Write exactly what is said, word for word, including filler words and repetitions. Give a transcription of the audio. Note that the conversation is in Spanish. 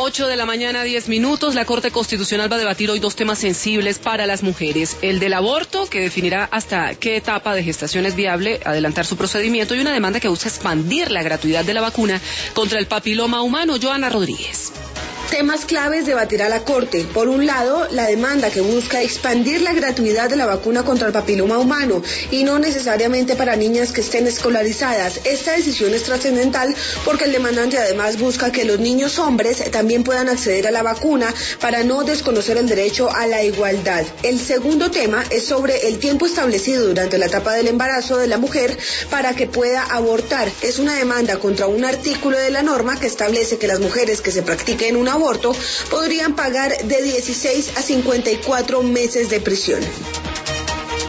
ocho de la mañana, diez minutos. La Corte Constitucional va a debatir hoy dos temas sensibles para las mujeres. El del aborto, que definirá hasta qué etapa de gestación es viable adelantar su procedimiento, y una demanda que busca expandir la gratuidad de la vacuna contra el papiloma humano. Joana Rodríguez. Temas claves debatirá la Corte. Por un lado, la demanda que busca expandir la gratuidad de la vacuna contra el papiloma humano y no necesariamente para niñas que estén escolarizadas. Esta decisión es trascendental porque el demandante además busca que los niños hombres también puedan acceder a la vacuna para no desconocer el derecho a la igualdad. El segundo tema es sobre el tiempo establecido durante la etapa del embarazo de la mujer para que pueda abortar. Es una demanda contra un artículo de la norma que establece que las mujeres que se practiquen un aborto podrían pagar de dieciséis a cincuenta y cuatro meses de prisión.